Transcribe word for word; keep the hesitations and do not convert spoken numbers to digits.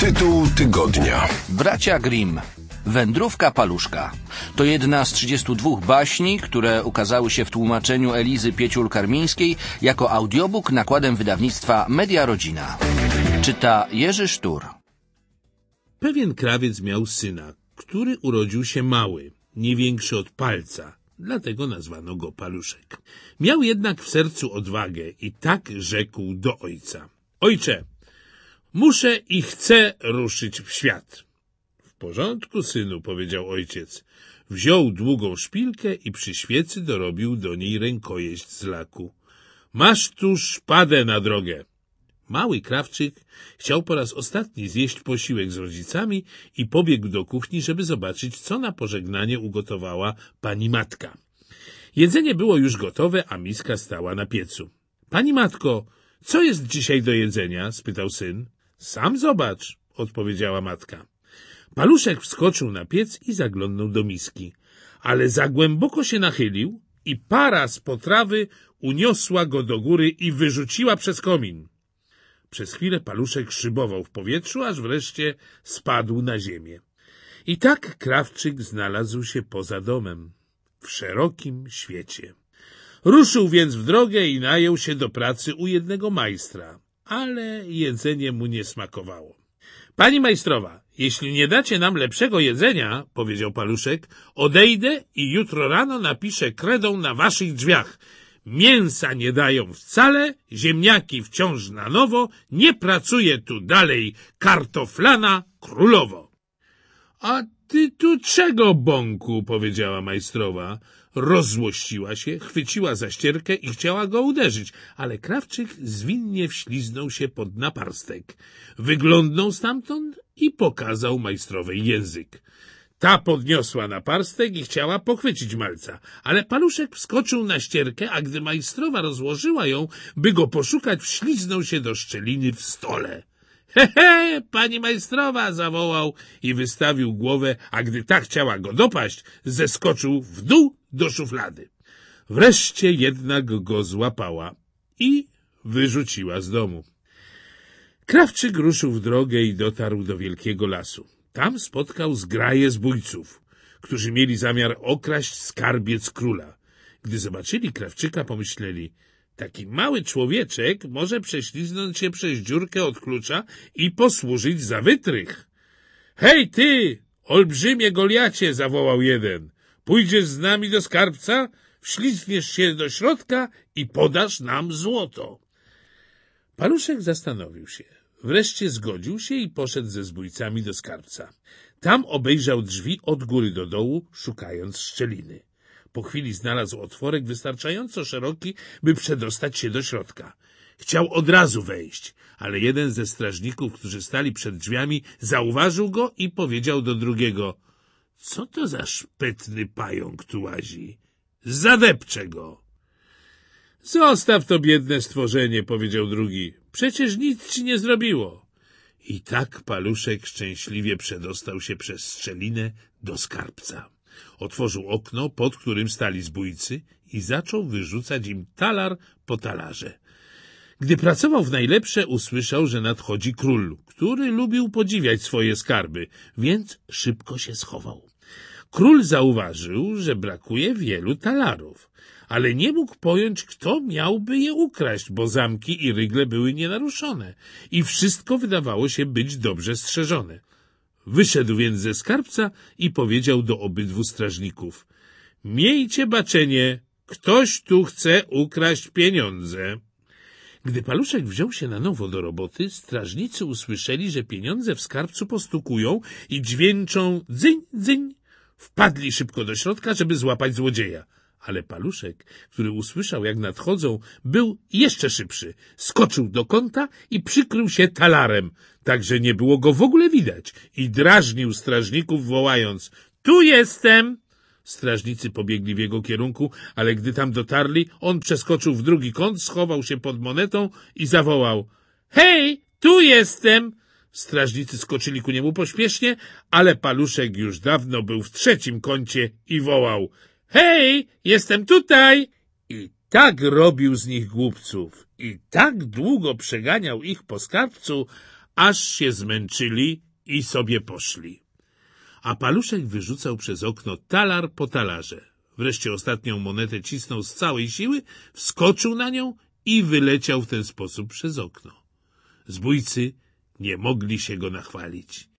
Tytuł tygodnia. Bracia Grimm. Wędrówka Paluszka. To jedna z trzydziestu dwóch baśni, które ukazały się w tłumaczeniu Elizy Pieciul-Karmińskiej jako audiobook nakładem wydawnictwa Media Rodzina. Czyta Jerzy Sztur. Pewien krawiec miał syna, który urodził się mały, nie większy od palca, dlatego nazwano go Paluszek. Miał jednak w sercu odwagę i tak rzekł do ojca: Ojcze, muszę i chcę ruszyć w świat. W porządku, synu, powiedział ojciec. Wziął długą szpilkę i przy świecy dorobił do niej rękojeść z laku. Masz tu szpadę na drogę. Mały krawczyk chciał po raz ostatni zjeść posiłek z rodzicami i pobiegł do kuchni, żeby zobaczyć, co na pożegnanie ugotowała pani matka. Jedzenie było już gotowe, a miska stała na piecu. Pani matko, co jest dzisiaj do jedzenia? Spytał syn. Sam zobacz, odpowiedziała matka. Paluszek wskoczył na piec i zaglądnął do miski, ale za głęboko się nachylił i para z potrawy uniosła go do góry i wyrzuciła przez komin. Przez chwilę Paluszek szybował w powietrzu, aż wreszcie spadł na ziemię. I tak krawczyk znalazł się poza domem, w szerokim świecie. Ruszył więc w drogę i najął się do pracy u jednego majstra, ale jedzenie mu nie smakowało. Pani majstrowa, jeśli nie dacie nam lepszego jedzenia, powiedział Paluszek, odejdę i jutro rano napiszę kredą na waszych drzwiach. Mięsa nie dają wcale, ziemniaki wciąż na nowo, nie pracuje tu dalej kartoflana królowo. A ty tu czego, bąku? Powiedziała majstrowa. Rozzłościła się, chwyciła za ścierkę i chciała go uderzyć, ale krawczyk zwinnie wśliznął się pod naparstek. Wyglądnął stamtąd i pokazał majstrowej język. Ta podniosła naparstek i chciała pochwycić malca, ale Paluszek wskoczył na ścierkę, a gdy majstrowa rozłożyła ją, by go poszukać, wśliznął się do szczeliny w stole. He, he, pani majstrowa, zawołał i wystawił głowę, a gdy ta chciała go dopaść, zeskoczył w dół do szuflady. Wreszcie jednak go złapała i wyrzuciła z domu. Krawczyk ruszył w drogę i dotarł do wielkiego lasu. Tam spotkał zgraję zbójców, którzy mieli zamiar okraść skarbiec króla. Gdy zobaczyli krawczyka, pomyśleli: taki mały człowieczek może prześliznąć się przez dziurkę od klucza i posłużyć za wytrych. Hej ty, olbrzymie Goliacie, zawołał jeden. Pójdziesz z nami do skarbca, wślizgniesz się do środka i podasz nam złoto. Paluszek zastanowił się. Wreszcie zgodził się i poszedł ze zbójcami do skarbca. Tam obejrzał drzwi od góry do dołu, szukając szczeliny. Po chwili znalazł otworek wystarczająco szeroki, by przedostać się do środka. Chciał od razu wejść, ale jeden ze strażników, którzy stali przed drzwiami, zauważył go i powiedział do drugiego: co to za szpetny pająk tu łazi? Zadepczę go. Zostaw to biedne stworzenie, powiedział drugi. Przecież nic ci nie zrobiło. I tak Paluszek szczęśliwie przedostał się przez szczelinę do skarbca. Otworzył okno, pod którym stali zbójcy i zaczął wyrzucać im talar po talarze. Gdy pracował w najlepsze, usłyszał, że nadchodzi król, który lubił podziwiać swoje skarby, więc szybko się schował. Król zauważył, że brakuje wielu talarów, ale nie mógł pojąć, kto miałby je ukraść, bo zamki i rygle były nienaruszone i wszystko wydawało się być dobrze strzeżone. Wyszedł więc ze skarbca i powiedział do obydwu strażników: miejcie baczenie, ktoś tu chce ukraść pieniądze. Gdy Paluszek wziął się na nowo do roboty, strażnicy usłyszeli, że pieniądze w skarbcu postukują i dźwięczą dzyń, dzyń. Wpadli szybko do środka, żeby złapać złodzieja. Ale Paluszek, który usłyszał, jak nadchodzą, był jeszcze szybszy. Skoczył do kąta i przykrył się talarem, tak że nie było go w ogóle widać, i drażnił strażników, wołając: tu jestem! Strażnicy pobiegli w jego kierunku, ale gdy tam dotarli, on przeskoczył w drugi kąt, schował się pod monetą i zawołał: hej, tu jestem! Strażnicy skoczyli ku niemu pośpiesznie, ale Paluszek już dawno był w trzecim kącie i wołał: hej, jestem tutaj! I tak robił z nich głupców i tak długo przeganiał ich po skarbcu, aż się zmęczyli i sobie poszli. A Paluszek wyrzucał przez okno talar po talarze. Wreszcie ostatnią monetę cisnął z całej siły, wskoczył na nią i wyleciał w ten sposób przez okno. Zbójcy nie mogli się go nachwalić.